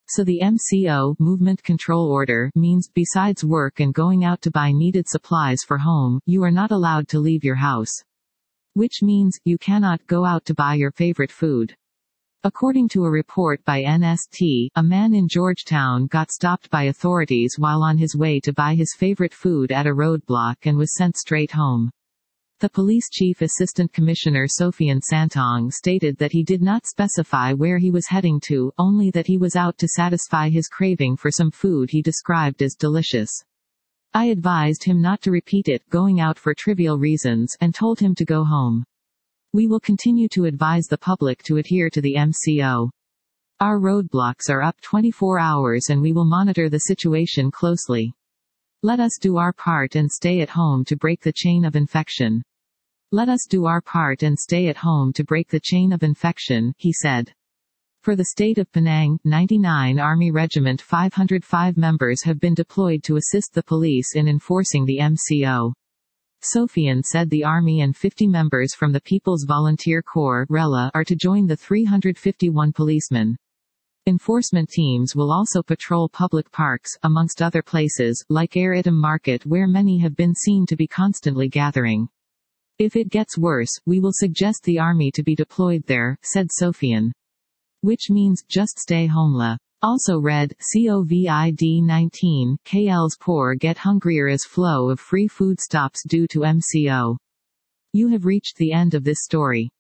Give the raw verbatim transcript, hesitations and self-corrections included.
So the M C O movement control order means besides work and going out to buy needed supplies for home, you are not allowed to leave your house. Which means, you cannot go out to buy your favorite food. According to a report by N S T, a man in Georgetown got stopped by authorities while on his way to buy his favorite food at a roadblock and was sent straight home. The police chief assistant commissioner Sofian Santong stated that he did not specify where he was heading to, only that he was out to satisfy his craving for some food he described as delicious. I advised him not to repeat it, going out for trivial reasons, and told him to go home. We will continue to advise the public to adhere to the M C O. Our roadblocks are up twenty-four hours and we will monitor the situation closely. Let us do our part and stay at home to break the chain of infection. Let us do our part and stay at home to break the chain of infection, he said. For the state of Penang, ninety-nine Army Regiment five hundred five members have been deployed to assist the police in enforcing the M C O. Sofian said the Army and fifty members from the People's Volunteer Corps (R E L A) are to join the three hundred fifty-one policemen. Enforcement teams will also patrol public parks, amongst other places, like Air Itam Market where many have been seen to be constantly gathering. If it gets worse, we will suggest the army to be deployed there, said Sofian. Which means, just stay home. La. Also read, COVID nineteen, K L's poor get hungrier as flow of free food stops due to M C O. You have reached the end of this story.